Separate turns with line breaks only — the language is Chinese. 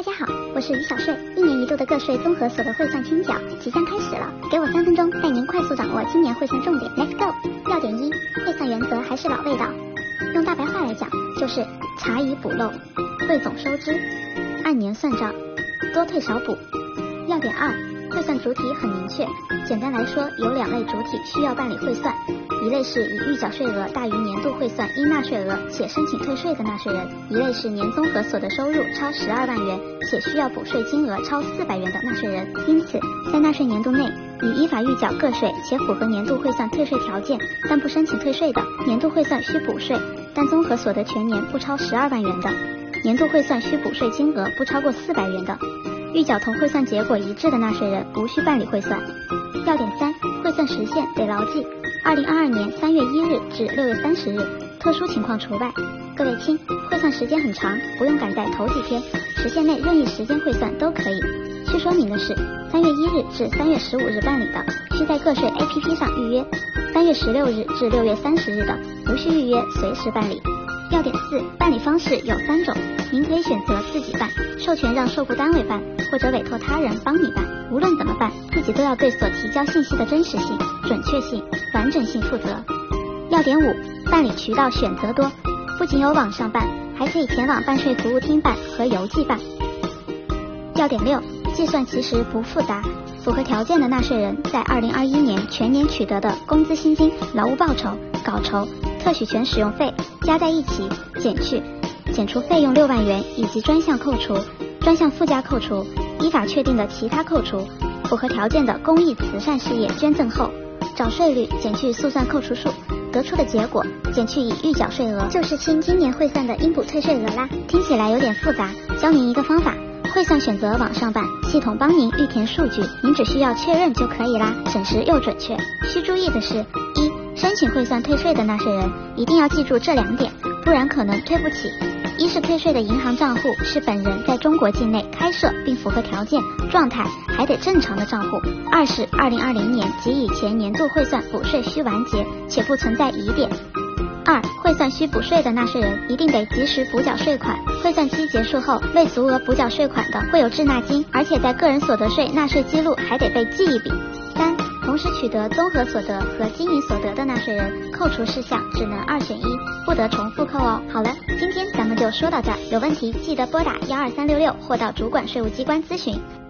家好，我是于小税，一年一度的个税综合所得汇算清缴即将开始了，给我3分钟带您快速掌握今年汇算重点 ，Let's go！ 要点1，汇算原则还是老味道，用大白话来讲就是查以补漏，汇总收支，按年算账，多退少补。要点2，汇算主体很明确，简单来说有2类主体需要办理汇算，一类是已预缴税额大于年度汇算应纳税额且申请退税的纳税人，一类是年综合所得收入超12万元且需要补税金额超400元的纳税人。因此，在纳税年度内已依法预缴个税且符合年度汇算退税条件但不申请退税的，年度汇算需补税，但综合所得全年不超12万元的，年度汇算需补税金额不超过400元的，预缴同汇算结果一致的纳税人无需办理汇算。要点3，汇算时限得牢记，2022年3月1日至6月30日，特殊情况除外。各位亲，汇算时间很长，不用赶在头几天，时限内任意时间汇算都可以。需说明的是，3月1日至3月15日办理的，需在个税 APP 上预约；3月16日至6月30日的，无需预约，随时办理。要点4，办理方式有3种，您可以选择自己办，授权让受雇单位办，或者委托他人帮你办。无论怎么办，自己都要对所提交信息的真实性、准确性、完整性负责。要点5，办理渠道选择多，不仅有网上办，还可以前往办税服务厅办和邮寄办。要点6，计算其实不复杂，符合条件的纳税人在2021年全年取得的工资薪金、劳务报酬、稿酬、特许权使用费加在一起减除费用6万元以及专项扣除、专项附加扣除、依法确定的其他扣除，符合条件的公益慈善事业捐赠后，找税率减去速算扣除数，得出的结果减去已预缴税额，就是清今年汇算的应补退税额啦。听起来有点复杂，教您一个方法，汇算选择网上办，系统帮您预填数据，您只需要确认就可以啦，省时又准确。需注意的是：1，申请汇算退税的纳税人一定要记住这2点，不然可能退不起。1是退税的银行账户是本人在中国境内开设并符合条件、状态还得正常的账户；2是2020年及以前年度汇算补税需完结且不存在疑点。2，汇算需补税的纳税人一定得及时补缴税款，汇算期结束后未足额补缴税款的会有滞纳金，而且在个人所得税纳税记录还得被记一笔。3，同时取得综合所得和经营所得的纳税人，扣除事项只能2选1，不得重复扣哦。好了，今天咱们就说到这儿，有问题记得拨打12366或到主管税务机关咨询。